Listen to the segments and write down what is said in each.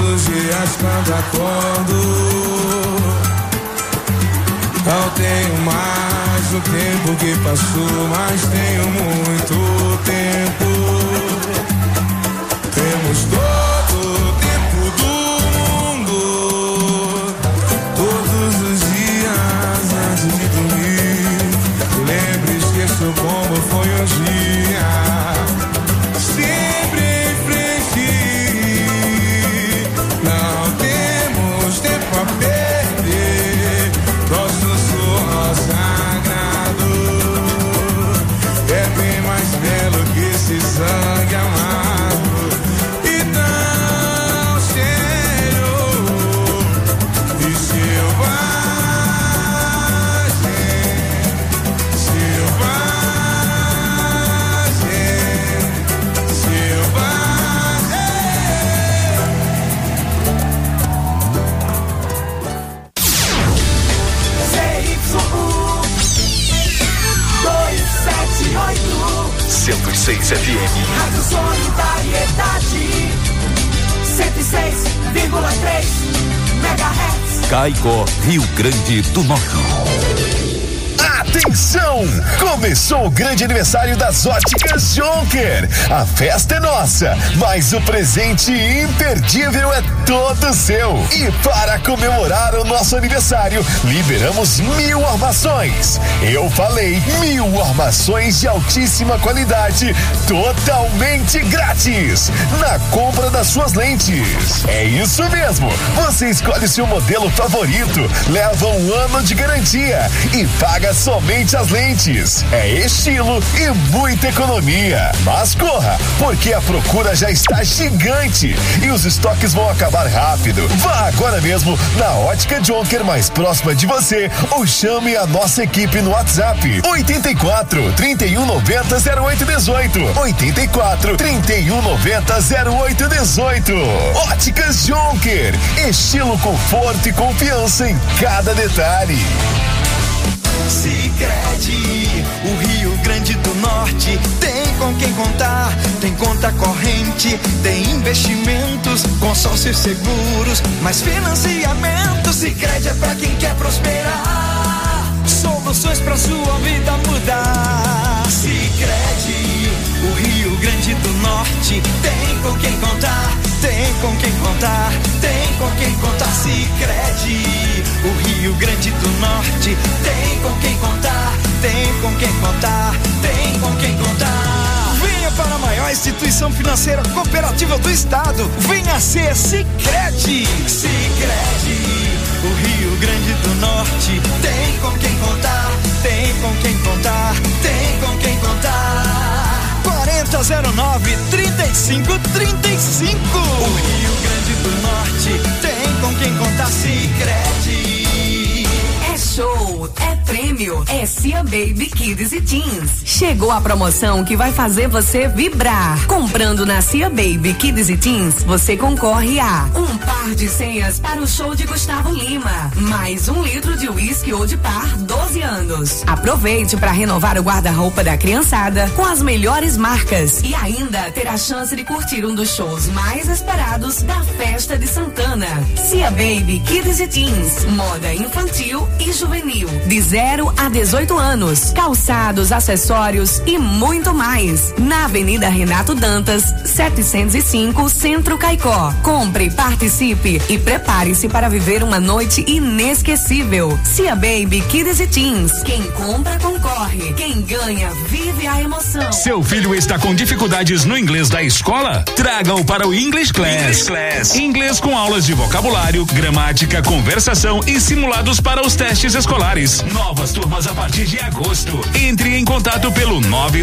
os dias quando acordo, não tenho mais o tempo que passou, mas tenho muito tempo. Temos todo o tempo do mundo, todos os dias antes de dormir. Lembre, esqueça como foi um dia, sempre em frente. Não temos tempo a perder, nosso suor sagrado é bem mais belo que esse sangue amado. FM. Rádio Solidariedade 106,3 MHz. Caicó, Rio Grande do Norte. Atenção! Começou o grande aniversário das Óticas Jonker. A festa é nossa, mas o presente imperdível é todo seu. E para comemorar o nosso aniversário, liberamos 1000 armações. Eu falei 1000 armações de altíssima qualidade, totalmente grátis, na compra das suas lentes. É isso mesmo, você escolhe seu modelo favorito, leva 1 ano de garantia e paga somente as lentes. É estilo e muita economia. Mas corra, porque a procura já está gigante e os estoques vão acabar rápido. Vá agora mesmo na Ótica Jonker mais próxima de você ou chame a nossa equipe no WhatsApp 84 31 90 08 18 84 31 90 08 18. Óticas Jonker, estilo, conforto e confiança em cada detalhe. Sicredi, o Rio Grande do Norte tem com quem contar, tem conta corrente, tem investimentos, consórcios seguros, mais financiamento. Sicredi é pra quem quer prosperar, soluções pra sua vida mudar. Sicredi, o Rio Grande do Norte tem com quem contar, tem com quem contar, tem com quem contar. Sicredi, o Rio Grande do Norte tem com quem contar, tem com quem contar, tem com quem contar. Venha para a maior instituição financeira cooperativa do estado, venha ser Sicredi. Sicredi, o Rio Grande do Norte tem com quem contar, tem com quem contar, tem com quem contar. 4009-3535. O Rio Grande do Norte tem com quem contar. Sicredi. É show, é prêmio, é Cia Baby Kids e Teens. Chegou a promoção que vai fazer você vibrar. Comprando na Cia Baby Kids e Teens, você concorre a um par de senhas para o show de Gustavo Lima, mais 1 litro de uísque ou de par 12 anos. Aproveite para renovar o guarda-roupa da criançada com as melhores marcas e ainda ter a chance de curtir um dos shows mais esperados da festa de Santana. Cia Baby Kids e Teens, moda infantil e juvenil, de 0 a 18 anos, calçados, acessórios e muito mais. Na Avenida Renato Dantas, 705, Centro Caicó. Compre, participe e prepare-se para viver uma noite inesquecível. Cia Baby Kids e Teens, quem compra concorre, quem ganha vive a emoção. Seu filho está com dificuldades no inglês da escola? Traga-o para o English Class. Inglês com aulas de vocabulário, gramática, conversação e simulados para os testes escolares. Novas turmas a partir de agosto. Entre em contato pelo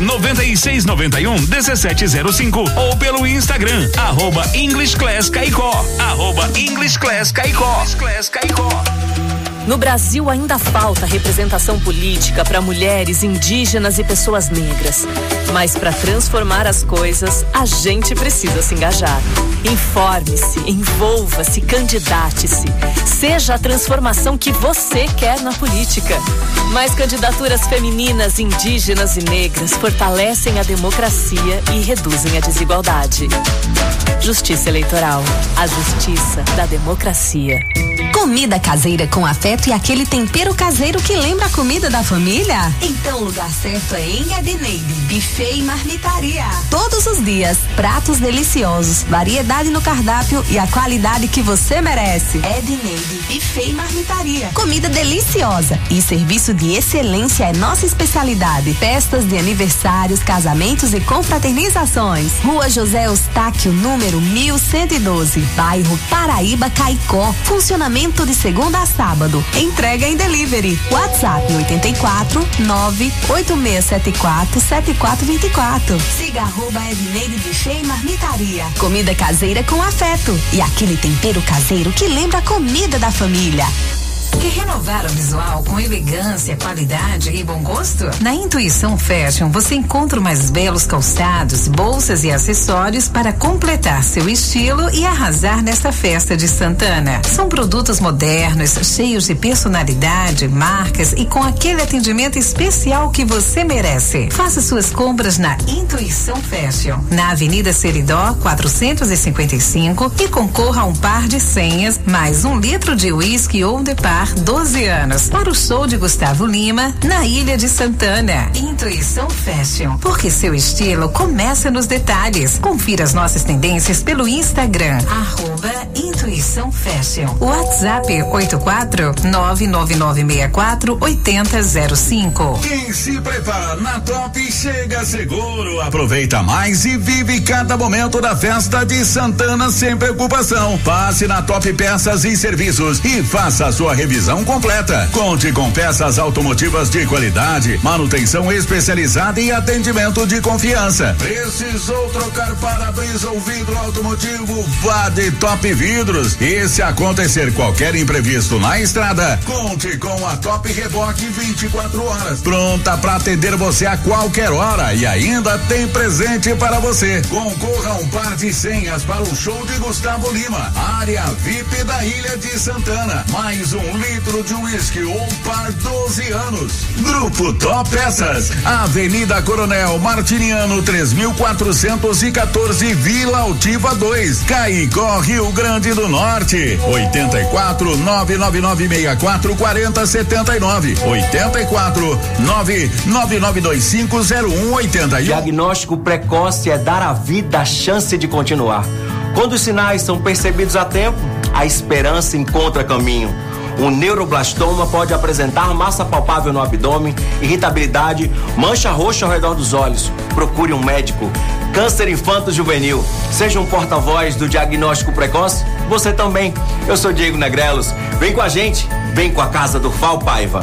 99691-1705 ou pelo Instagram, @English Class Caicó, @English Class Caicó. No Brasil ainda falta representação política para mulheres, indígenas e pessoas negras. Mas para transformar as coisas, a gente precisa se engajar. Informe-se, envolva-se, candidate-se. Seja a transformação que você quer na política. Mais candidaturas femininas, indígenas e negras fortalecem a democracia e reduzem a desigualdade. Justiça Eleitoral. A justiça da democracia. Comida caseira com afeto e aquele tempero caseiro que lembra a comida da família? Então o lugar certo é em Edneide, buffet e marmitaria. Todos os dias, pratos deliciosos, variedade no cardápio e a qualidade que você merece. Edneide, buffet e marmitaria. Comida deliciosa e serviço de excelência é nossa especialidade. Festas de aniversários, casamentos e confraternizações. Rua José Eustáquio, número 1112, bairro Paraíba, Caicó. Funcionamento de segunda a sábado. Entrega em delivery. WhatsApp 84-98674-7424. Siga @Edneide Buffet e Marmitaria. Comida caseira com afeto e aquele tempero caseiro que lembra a comida da família. Quer renovar o visual com elegância, qualidade e bom gosto? Na Intuição Fashion você encontra mais belos calçados, bolsas e acessórios para completar seu estilo e arrasar nesta festa de Santana. São produtos modernos, cheios de personalidade, marcas e com aquele atendimento especial que você merece. Faça suas compras na Intuição Fashion, na Avenida Seridó 455 e concorra a um par de senhas, mais 1 litro de uísque ou de par 12 anos para o show de Gustavo Lima na Ilha de Santana. Intuição Fashion, porque seu estilo começa nos detalhes. Confira as nossas tendências pelo Instagram @Intuição Fashion. WhatsApp 84-99964-8005. Quem se prepara na Top chega seguro. Aproveita mais e vive cada momento da festa de Santana sem preocupação. Passe na Top Peças e Serviços e faça a sua revisão completa. Conte com peças automotivas de qualidade, manutenção especializada e atendimento de confiança. Precisou trocar para-brisa ou vidro automotivo? Vá de Top Vidros. E se acontecer qualquer imprevisto na estrada, conte com a Top Reboque 24 horas, pronta para atender você a qualquer hora e ainda tem presente para você. Concorra a um par de senhas para o show de Gustavo Lima, área VIP da Ilha de Santana, mais 1 litro de uísque ou par 12 anos. Grupo Top Peças, Avenida Coronel Martiniano 3414, Vila Altiva 2, Caicó, Rio Grande do Norte. 84-99964-4079, 84-999250181. Diagnóstico precoce é dar à vida a chance de continuar. Quando os sinais são percebidos a tempo, a esperança encontra caminho. Um neuroblastoma pode apresentar massa palpável no abdômen, irritabilidade, mancha roxa ao redor dos olhos. Procure um médico. Câncer infanto-juvenil. Seja um porta-voz do diagnóstico precoce. Você também. Eu sou Diego Negrelos. Vem com a gente. Vem com a Casa do Fal Paiva.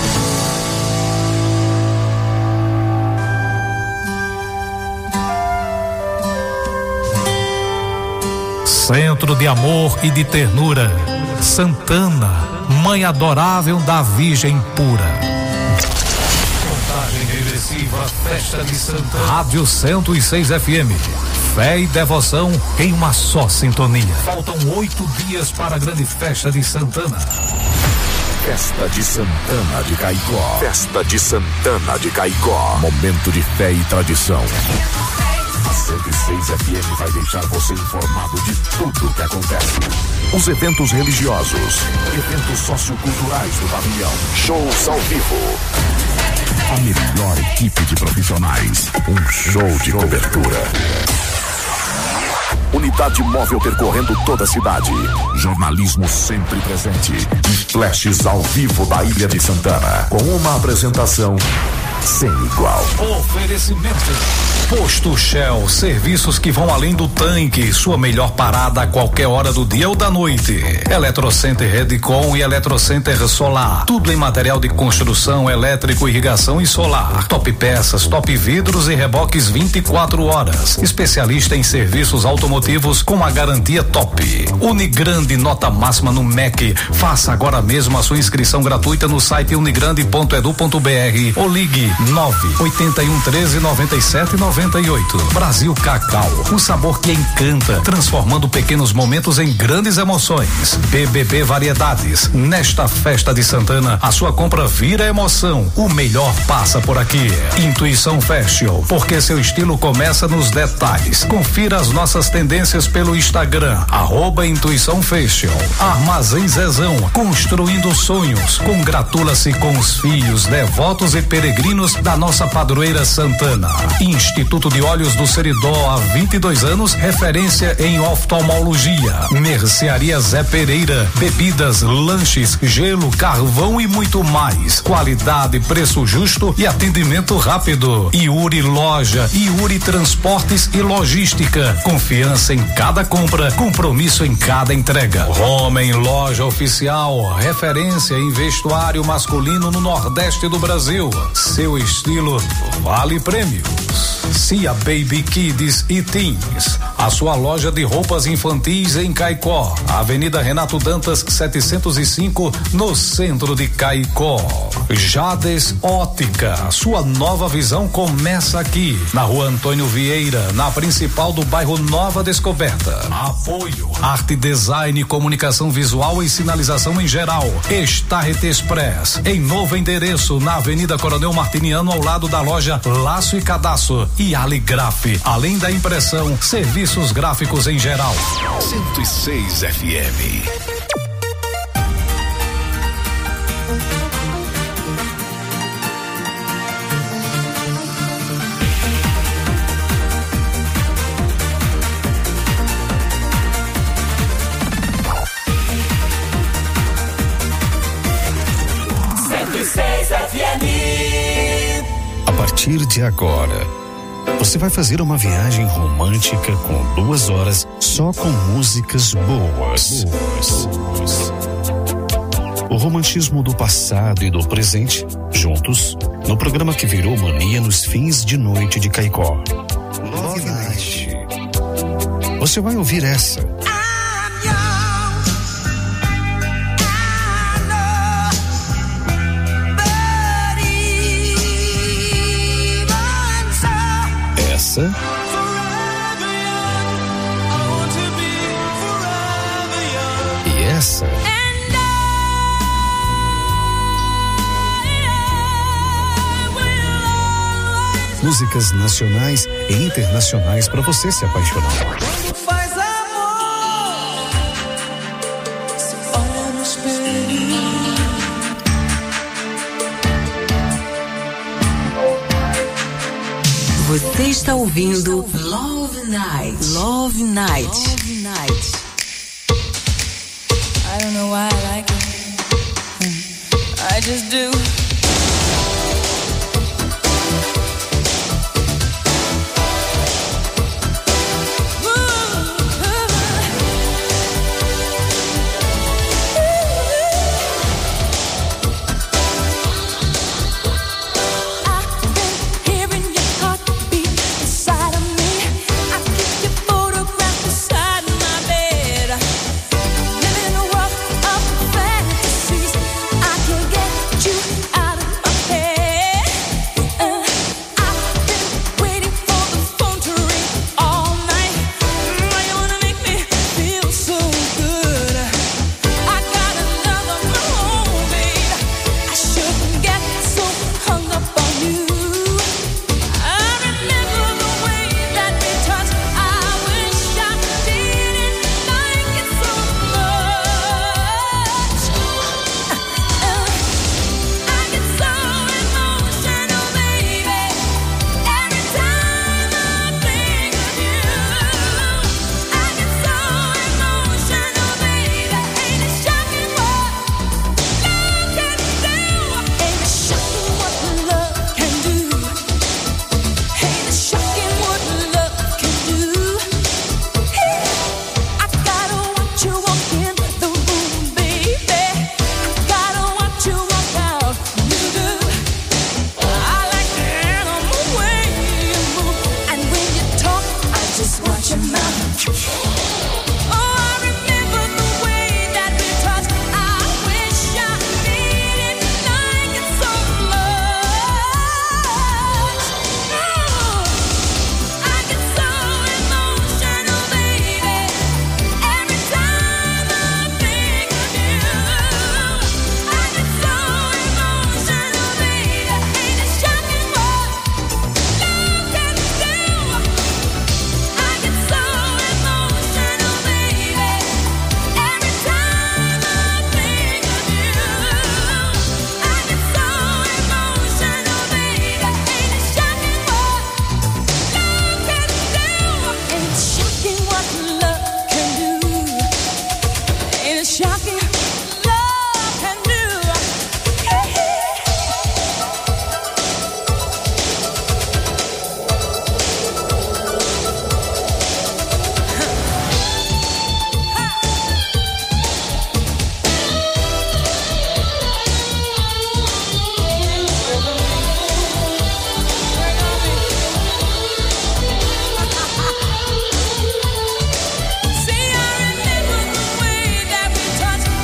Centro de amor e de ternura. Santana, Mãe adorável da Virgem pura. Contagem regressiva, Festa de Santana. Rádio 106 FM. Fé e devoção em uma só sintonia. Faltam 8 dias para a grande Festa de Santana. Festa de Santana de Caicó. Festa de Santana de Caicó. Momento de fé e tradição. A 106 FM vai deixar você informado de tudo que acontece. Os eventos religiosos, eventos socioculturais do pavilhão, shows ao vivo. A melhor equipe de profissionais, um show de cobertura. Unidade móvel percorrendo toda a cidade. Jornalismo sempre presente. E flashes ao vivo da Ilha de Santana. Com uma apresentação sem igual. Oferecimento Posto Shell, serviços que vão além do tanque, sua melhor parada a qualquer hora do dia ou da noite. Eletrocenter Redcon e Eletrocenter Solar, tudo em material de construção, elétrico, irrigação e solar. Top peças, top vidros e reboques 24 horas. Especialista em serviços automotivos com a garantia top. Unigrande, nota máxima no MEC. Faça agora mesmo a sua inscrição gratuita no site unigrande.edu.br ou ligue 981139798. Brasil Cacau, o sabor que encanta, transformando pequenos momentos em grandes emoções. BBB Variedades, nesta festa de Santana, a sua compra vira emoção. O melhor passa por aqui. Intuição Fashion, porque seu estilo começa nos detalhes. Confira as nossas tendências pelo Instagram, @Intuição Fashion. Armazém Zezão, construindo sonhos. Congratula-se com os filhos, devotos e peregrinos da nossa padroeira Santana. Instituto de Olhos do Seridó, há 22 anos, referência em oftalmologia. Mercearia Zé Pereira, bebidas, lanches, gelo, carvão e muito mais. Qualidade, preço justo e atendimento rápido. Yuri Loja, Yuri Transportes e Logística. Confiança em cada compra, compromisso em cada entrega. Homem Loja Oficial, referência em vestuário masculino no Nordeste do Brasil. Seu estilo vale prêmios. Cia Baby Kids e Teens, a sua loja de roupas infantis em Caicó, Avenida Renato Dantas 705, no centro de Caicó. Jades Ótica, sua nova visão começa aqui, na Rua Antônio Vieira, na principal do bairro Nova Descoberta. Apoio Arte Design, Comunicação Visual e Sinalização em geral. Starret Express, em novo endereço, na Avenida Coronel Martiniano, ao lado da loja Laço e Cadastro. E Aligraf, além da impressão, serviços gráficos em geral. 106 FM. A partir de agora, você vai fazer uma viagem romântica com 2 horas só com músicas boas. O romantismo do passado e do presente, juntos, no programa que virou mania nos fins de noite de Caicó. Love Night. Você vai ouvir essa. Essa. E essa. Músicas nacionais e internacionais para você se apaixonar. Faz amor, se olha no espelho. Você está ouvindo Love Night. Love Night. Love Night. I don't know why I like it. I just do. You shocking. Love can do. See, I remember the way that we touched.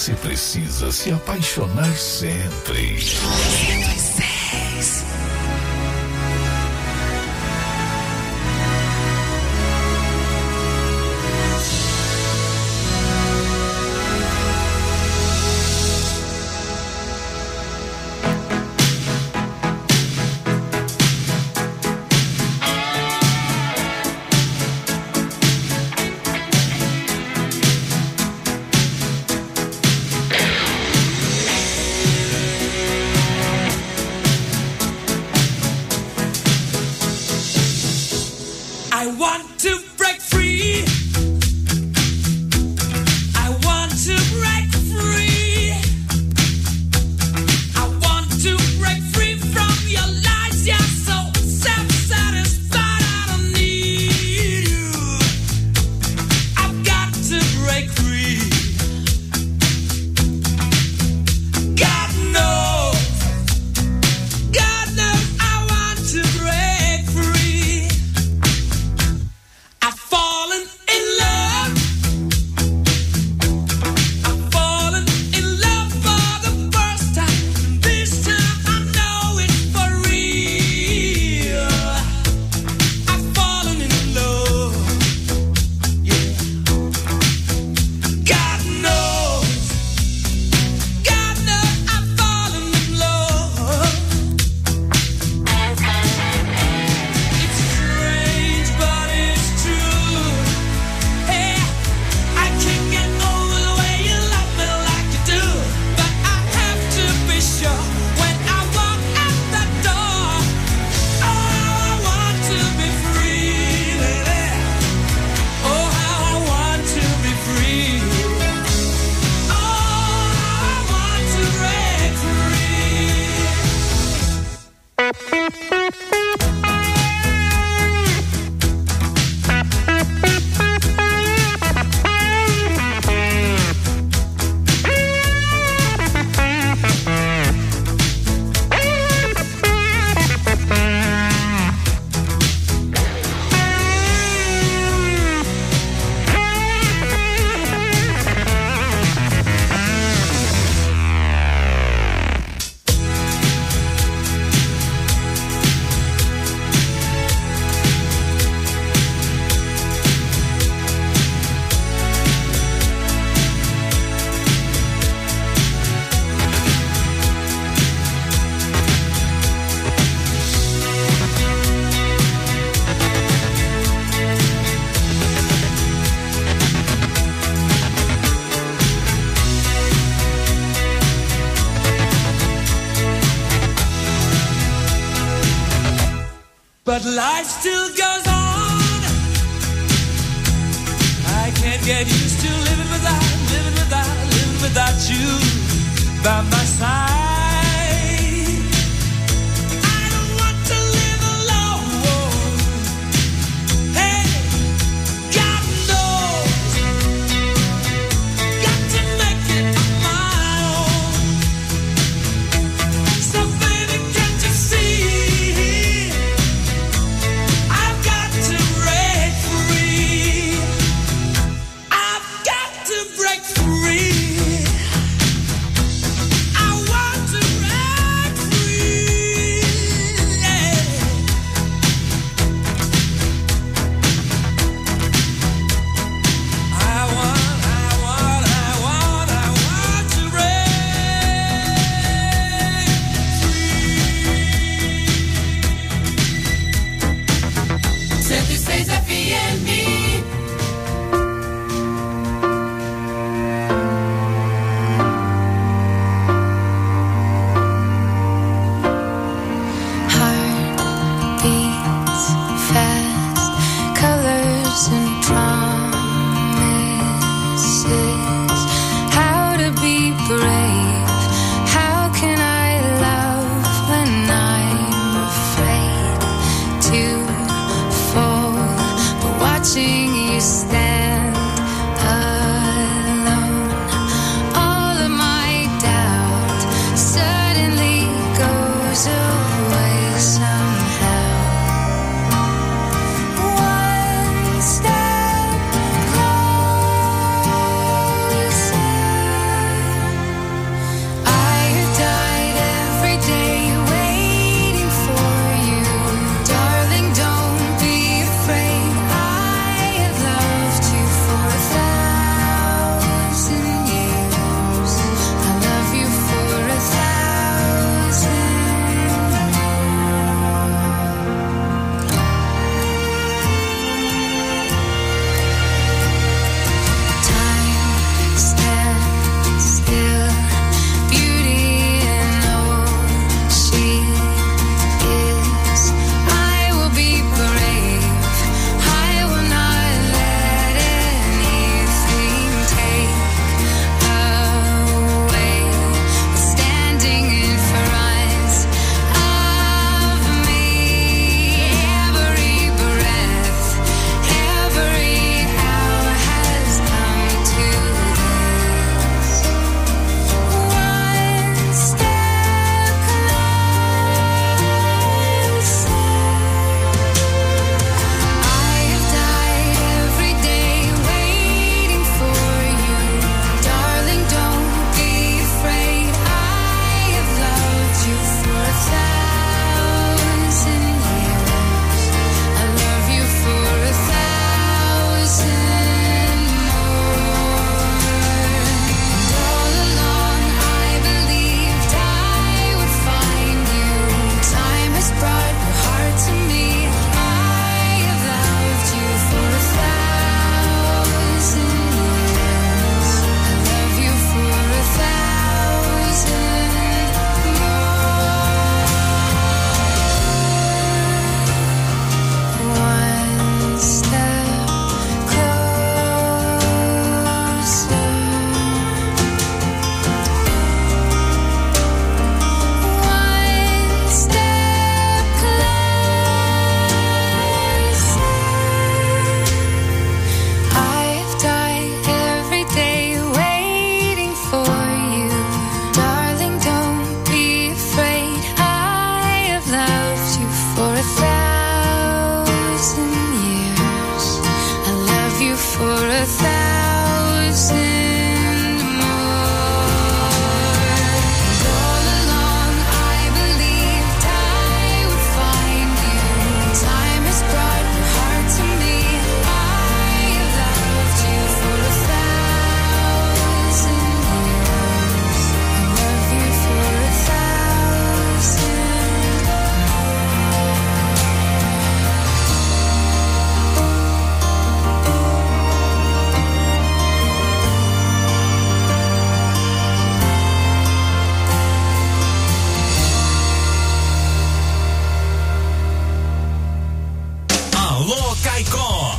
você precisa se apaixonar sempre. 106. But life still goes on. I can't get used to living without you by my side. I don't want to live alone. Hey, God knows, got to make it on my own. So baby, can't you see? Break free. I want to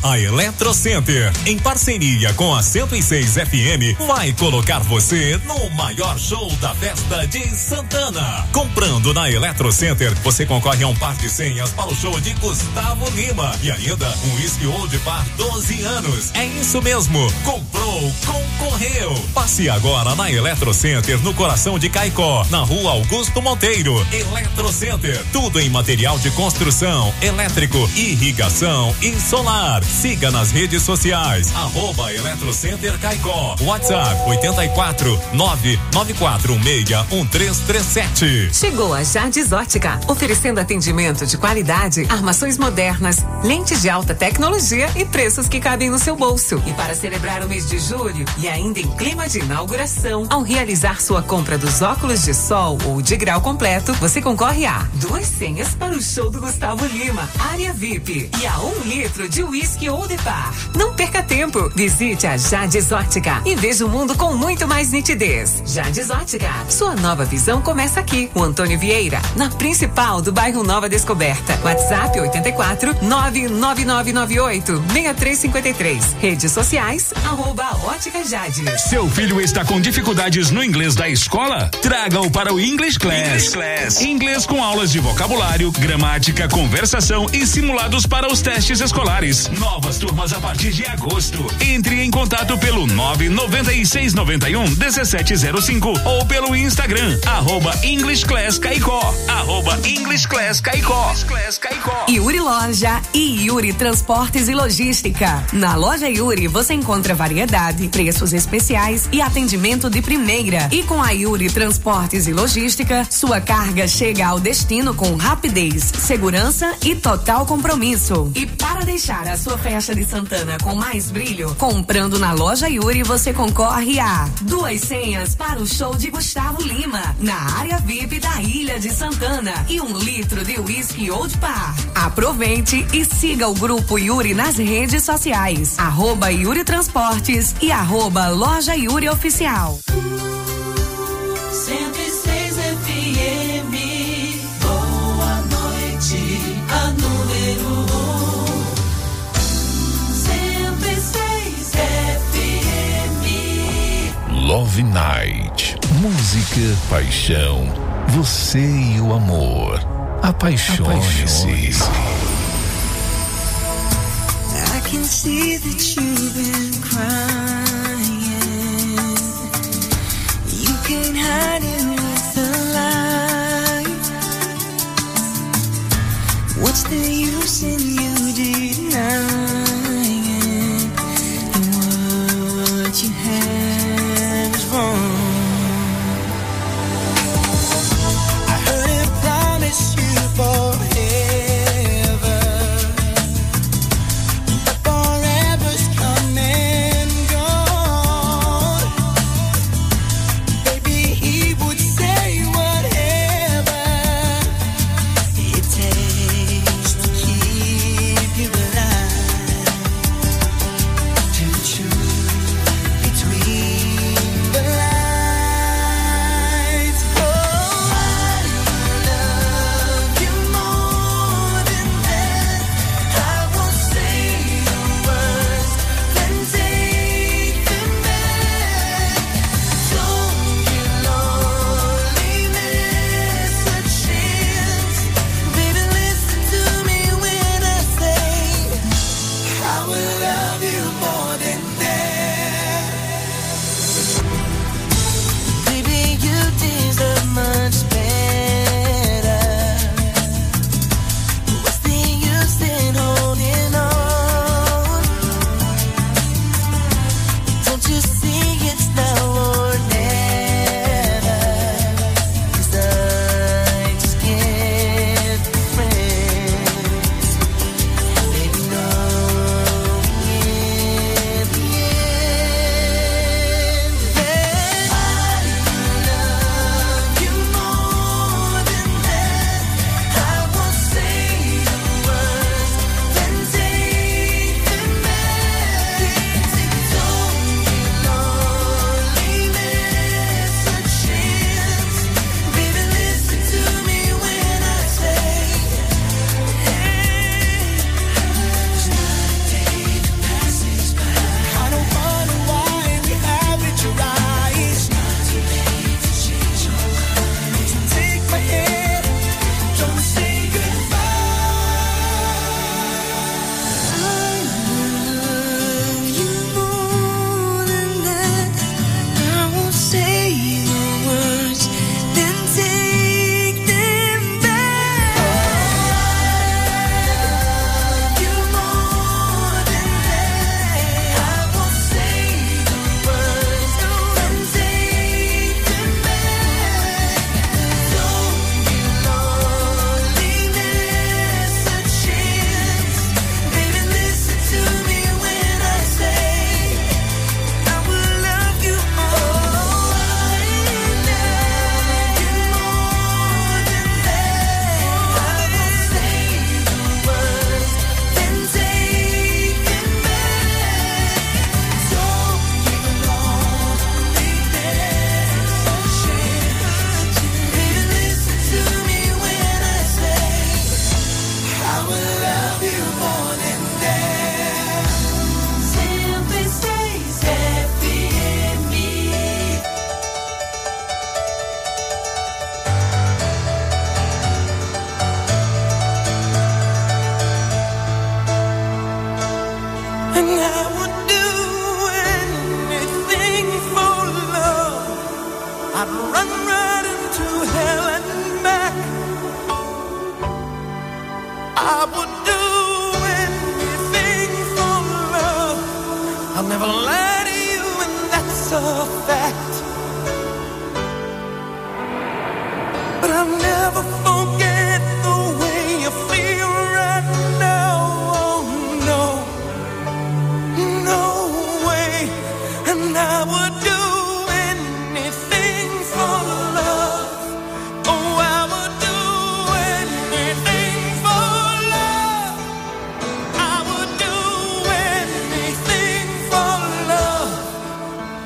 A Eletrocenter, em parceria com a 106 FM, vai colocar você no maior show da festa de Santana. Comprando na Eletrocenter, você concorre a um par de senhas para o show de Gustavo Lima e ainda um Whisky Old Par 12 anos. É isso mesmo, comprou, concorreu. Passe agora na Eletrocenter, no coração de Caicó, na Rua Augusto Monteiro. Eletrocenter, tudo em material de construção, elétrico, irrigação e solar. Siga nas redes sociais, @Eletrocenter Caicó. WhatsApp 84 994161337. Chegou a Jardes Ótica, oferecendo atendimento de qualidade, armações modernas, lentes de alta tecnologia e preços que cabem no seu bolso. E para celebrar o mês de julho e ainda em clima de inauguração, ao realizar sua compra dos óculos de sol ou de grau completo, você concorre a 2 senhas para o show do Gustavo Lima, área VIP, e a 1 litro de Whisky Old Par. Não perca tempo, visite a Jardes Ótica e veja o mundo com muito mais nitidez. Jardes Ótica, sua nova visão começa aqui. O Antônio Vieira, na principal do bairro Nova Descoberta. WhatsApp 84 99998 6353. Redes sociais, @Ótica Jade. Seu filho está com dificuldades no inglês da escola? Traga-o para o English Class. Inglês com aulas de vocabulário, gramática, conversação e simulados para os testes escolares. Novas turmas a partir de agosto. Entre em contato pelo 99691-1705 ou pelo Instagram, @English Class Caicó. @English Class Caicó. Yuri Loja e Yuri Transportes e Logística. Na loja Yuri você encontra variedade, preços especiais e atendimento de primeira. E com a Yuri Transportes e Logística, sua carga chega ao destino com rapidez, segurança e total compromisso. E para deixar a sua festa de Santana com mais brilho, comprando na loja Yuri você concorre a 2 senhas para o show de Gustavo Lima, na área VIP da Ilha de Santana, e 1 litro de Whisky Old Par. Aproveite e siga o Grupo Yuri nas redes sociais, @Yuri Transportes e @Loja Yuri Oficial. 106 FM, boa noite, a número 106 FM. Love Night. Música, paixão, você e o amor. Apaixone-se. I can see that you've been crying. You can't hide it with a lie. What's the use in you denying? And what you have is wrong. I heard him promise you forever. Alive.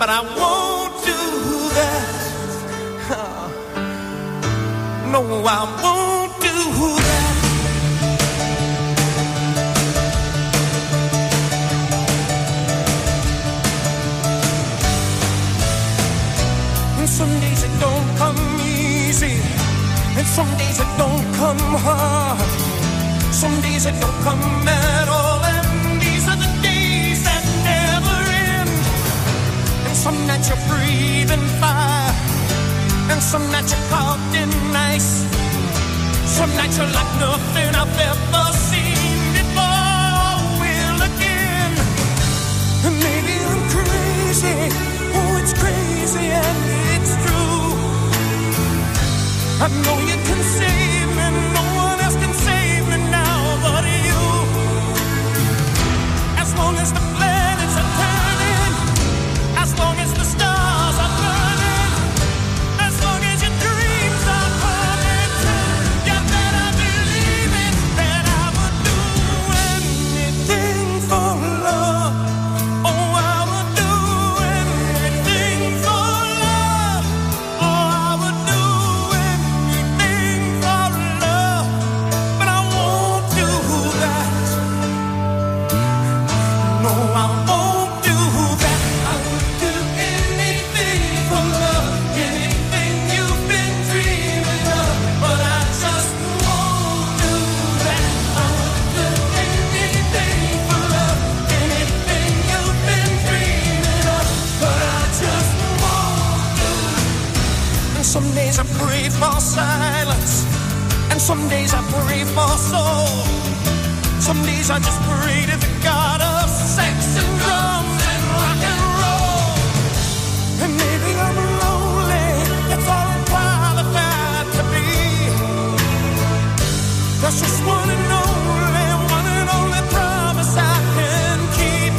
but I won't do that. No, I won't do that. And some days it don't come easy, and some days it don't come hard. Some days it don't come at all, and these are the days that never end. And some nights you're breathing fire, and some nights you're caught in ice. Some nights you're like nothing I've ever seen before. Will again, and maybe I'm crazy. Oh, it's crazy and it's true. I know you can save me, no one else can save me now but you. As long as the planets are turning, as long as the stars are burning, as long as your dreams are coming true, you better believe it, that I would do anything for love. Oh, I would do anything for love. Oh, I would do anything for love, but I won't do that. No, I won't do that. I would do anything for love, anything you've been dreaming of, but I just won't do that. I would do anything for love, anything you've been dreaming of, but I just won't do. And some days I pray for silence, and some days I pray for soul. Some days I just pray to the God of sex and drums and rock and roll. And maybe I'm lonely, that's all I'm qualified to be. There's just one and only promise I can keep.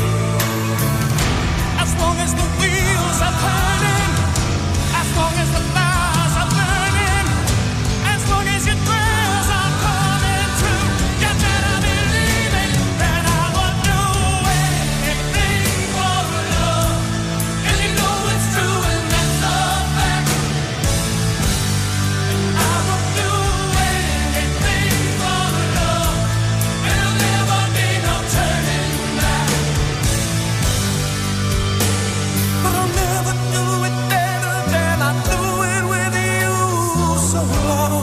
As long as the wheels are turning, as long as the fires are burning, as long as your prayers are coming true, you better believe it, that I would do anything for love. And you know it's true, and that's a fact. I would do anything for love, and there'll never be no turning back. But I'll never do it better than I do it with you. So long,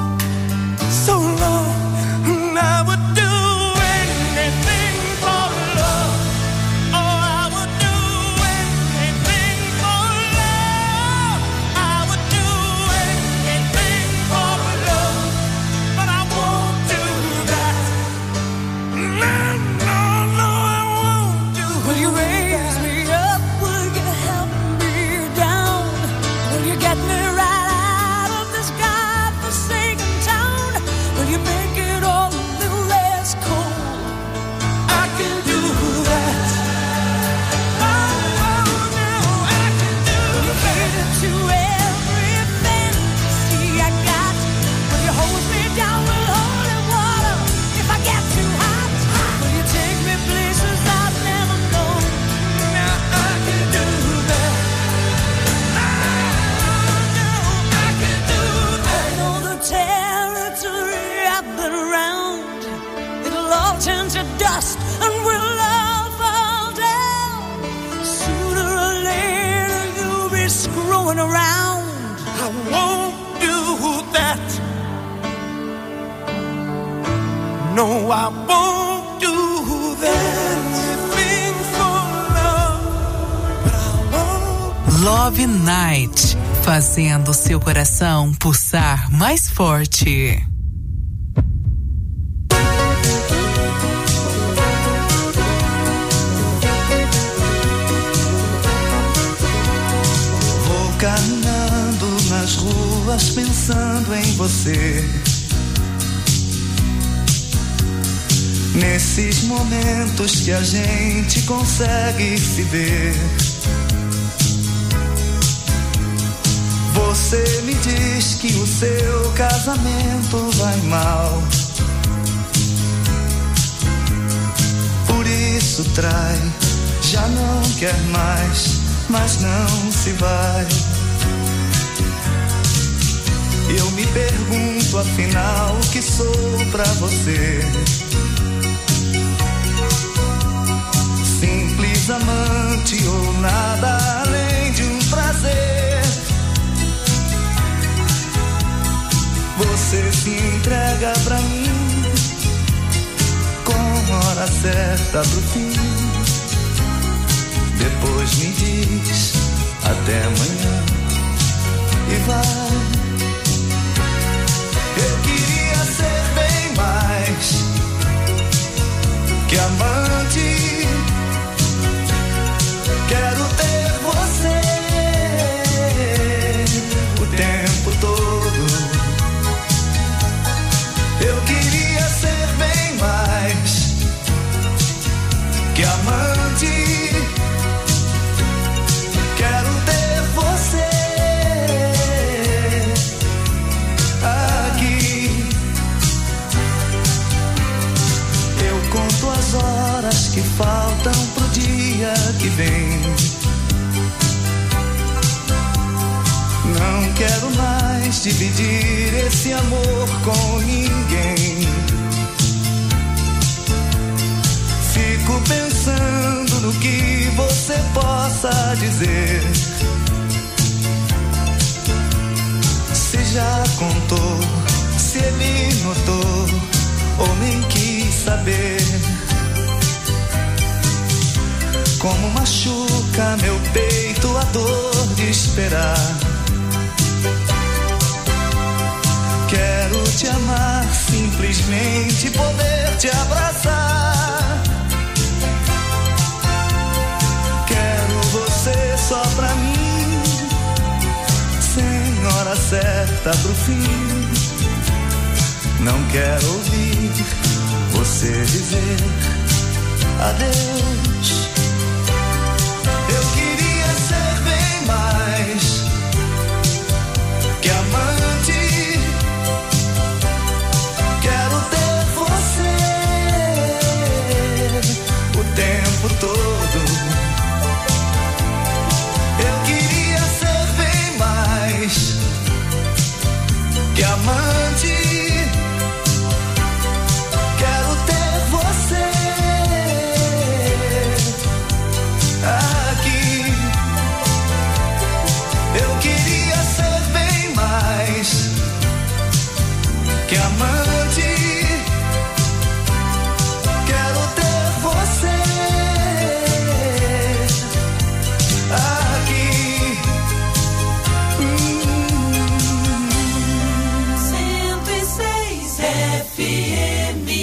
and I would do anything for love. Oh, I would do anything for love. I would do anything for love, but I won't do that. No, I won't do. Will you raise me up? Will you help me down? Will you get me right out of this godforsaken town? Will you make it all a little less cold? I can do that. Oh, no, I can do that. Will you cater to every fantasy I got? Will you hold me down with holy water if I get too hot? Will you take me places I've never known? Now I can do that. No, I can do that. I know the territory I've been around. It'll all turn to dust and we'll all fall down. Sooner or later you'll be screwing around. I won't do that. No, I won't do that. Anything for love, but I won't. Love Night, fazendo seu coração pulsar mais forte. Vou caminhando nas ruas pensando em você. Nesses momentos que a gente consegue se ver. Você me diz que o seu casamento vai mal. Por isso trai, já não quer mais mas não se vai. Eu me pergunto afinal o que sou pra você. Simples amante ou nada além de um prazer. Você se entrega pra mim com hora certa pro fim. Depois me diz até amanhã e vai. Eu queria ser bem mais que amante. Quero ter você o tempo todo. Eu queria ser bem mais que amante. Quero ter você aqui. Eu conto as horas que faltam pro dia que vem. Não quero mais dividir esse amor com ninguém. Fico pensando no que você possa dizer. Se já contou, se ele notou ou nem quis saber. Como machuca meu peito a dor de esperar. Quero te amar, simplesmente poder te abraçar. Quero você só pra mim, sem hora certa pro fim. Não quero ouvir você dizer adeus. Eu queria ser bem mais que amante. Quero ter você o tempo todo. Eu queria ser bem mais que amante. Quero ter você aqui. Eu queria ser bem mais que amante. Quero ter você aqui. 106 FM.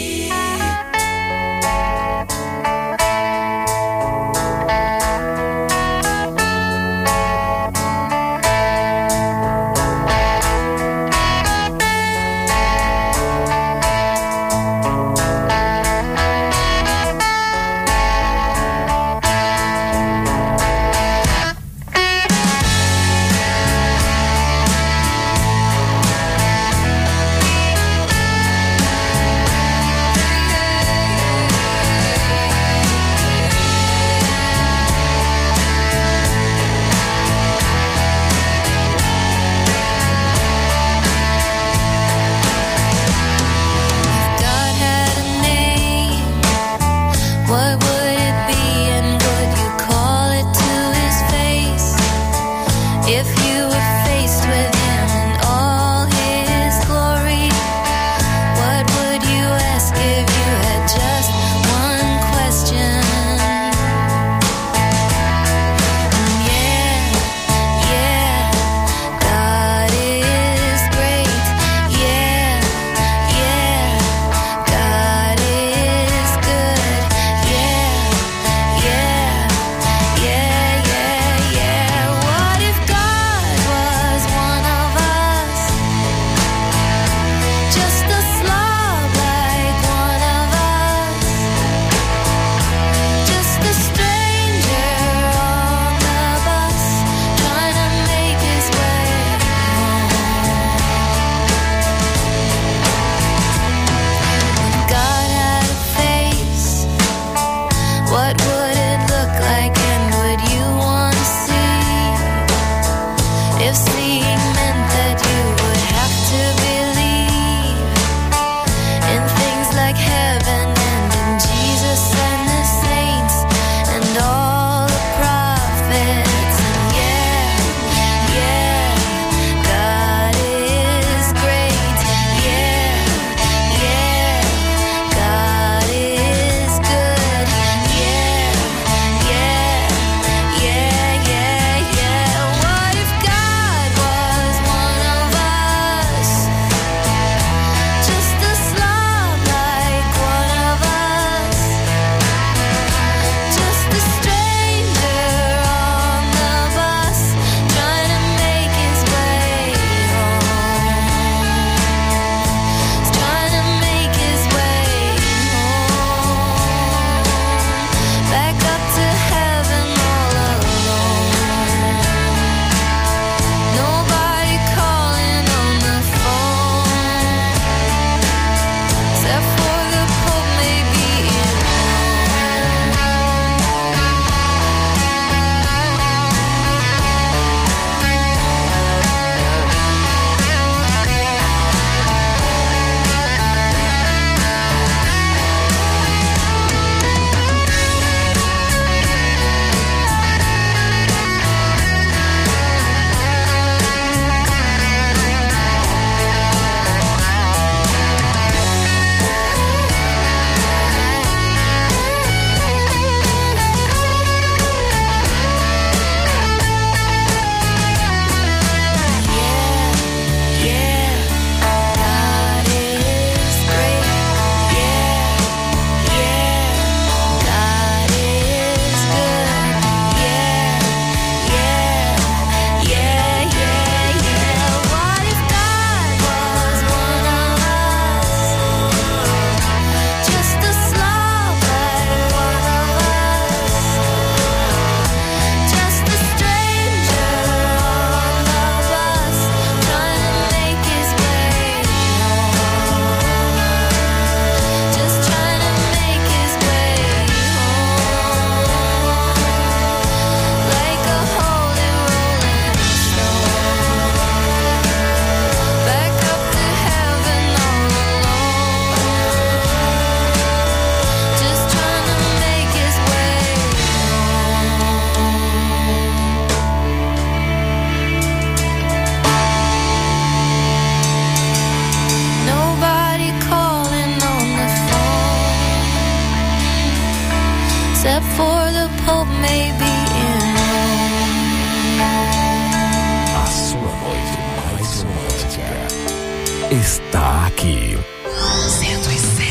está aqui. 106.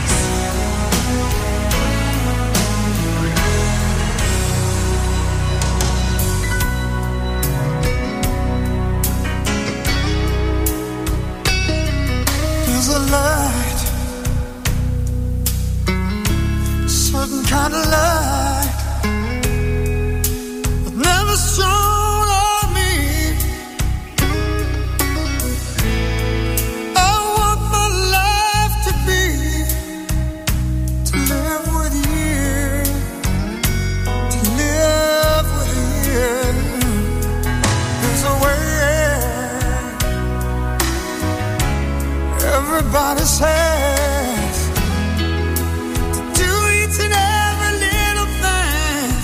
There's a light, certain kind of light, that never shone on me. I want my life to be, to live with you, to live with you. There's a way. Everybody says to do each and every little thing,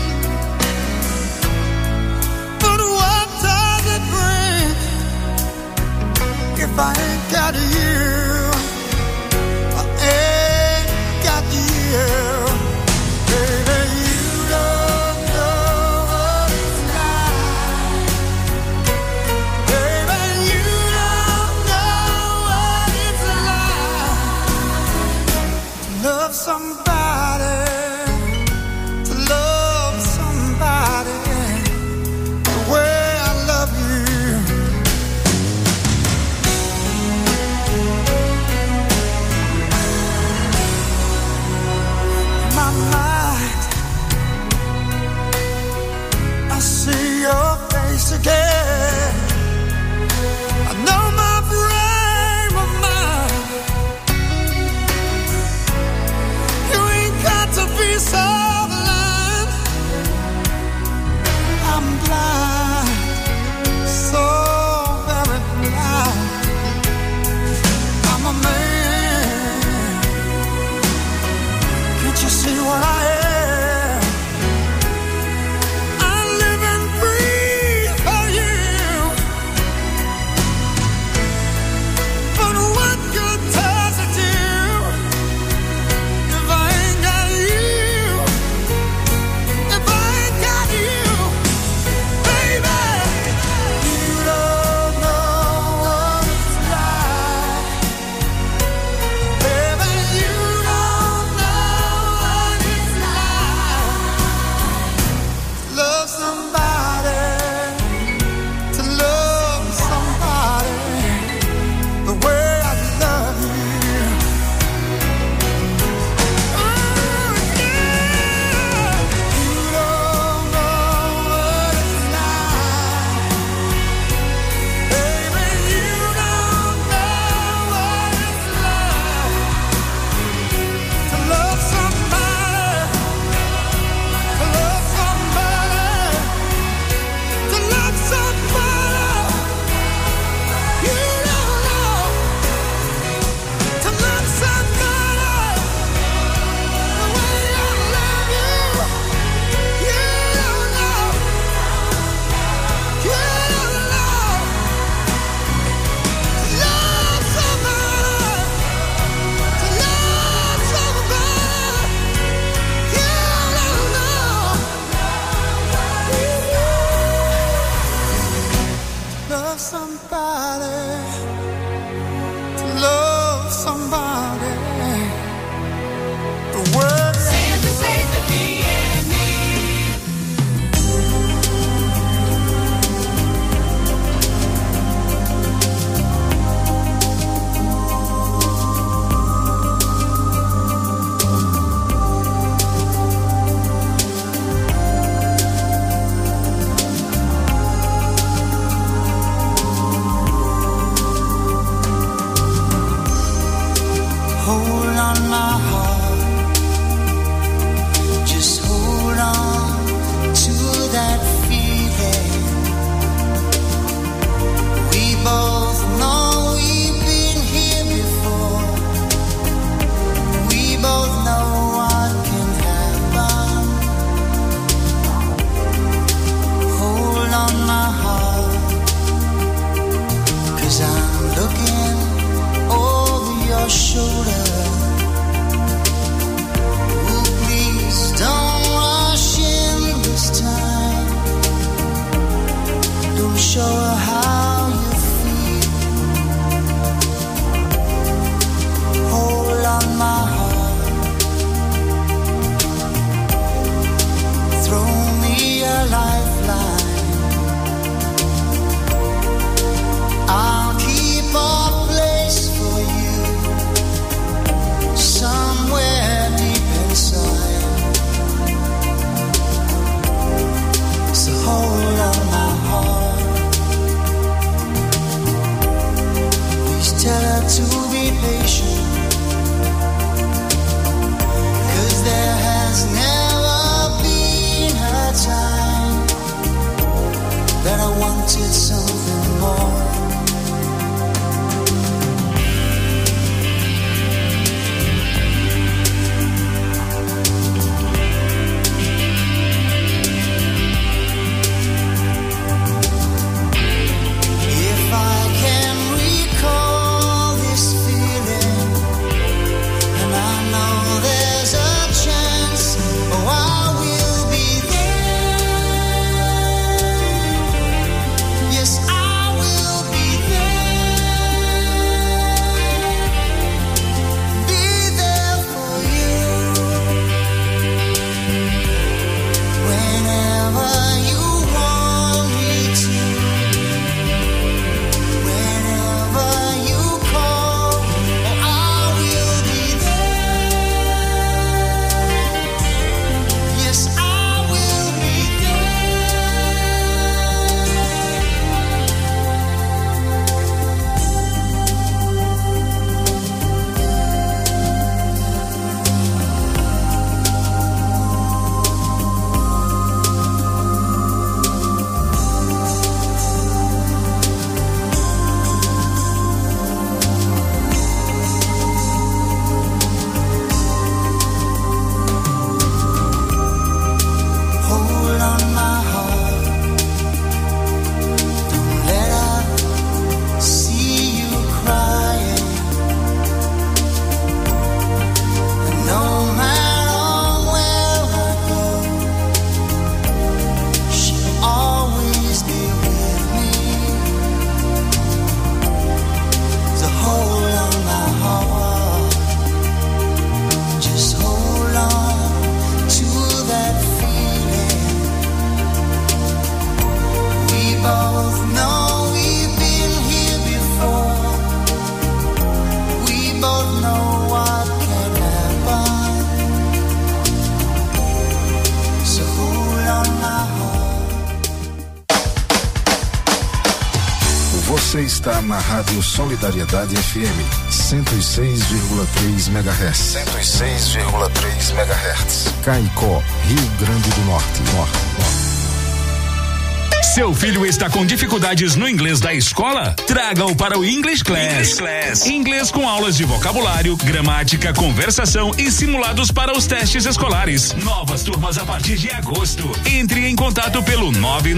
but what does it bring if I ain't got you? I ain't got you. Baby, you don't know what it's like. Baby, you don't know what it's like to love somebody, to love somebody the way I love you. In my mind, I see your face again. I know my frame of mind. You ain't got to be so blind. I'm blind, so very blind. I'm a man. Can't you see what I am? I live and breathe for you. But what good does it do if I ain't got you? If I ain't got you, baby, you don't know what it's like. Baby, you don't know what it's like to love somebody, to love somebody the way I love you. Oh, yeah. You don't know what it's like. Baby, you don't know what it's like to love somebody, to love somebody, to love somebody. You don't know to love somebody the way I love you. You don't know. You don't know to love somebody, to love somebody. You don't know. Love somebody, to love somebody the way. Santa says to me and me. Hold on, my heart. Just hold on to that feeling. We both know we've been here before. We both know what can happen. Hold on, my heart, 'cause I'm looking over your shoulder. Você está na Rádio Solidariedade FM 106,3 MHz. 106,3 MHz. Caicó, Rio Grande do Norte. Seu filho está com dificuldades no inglês da escola? Traga-o para o English Class. Inglês com aulas de vocabulário, gramática, conversação e simulados para os testes escolares. Novas turmas a partir de agosto. Entre em contato pelo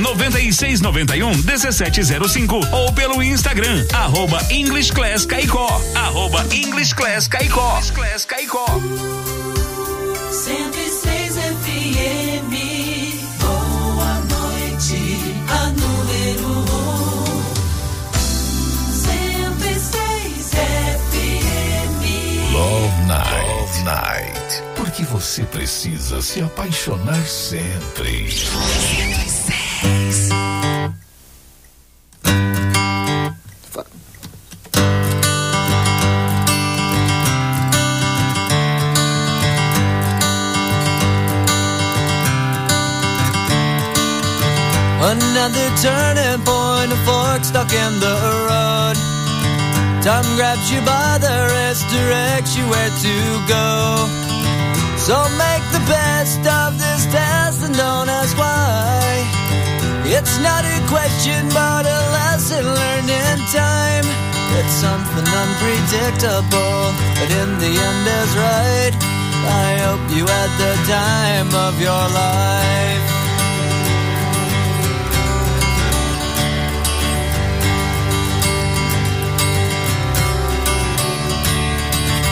99691-1705 ou pelo Instagram, @English Class Caicó. @English Class Caicó. 106 FM. Boa noite. A número 106 FM. Love Night. Porque você precisa se apaixonar sempre. 106. Another turning point, a fork stuck in the road. Time grabs you by the wrist, directs you where to go. So make the best of this test and don't ask why. It's not a question but a lesson learned in time. It's something unpredictable, but in the end is right. I hope you had the time of your life.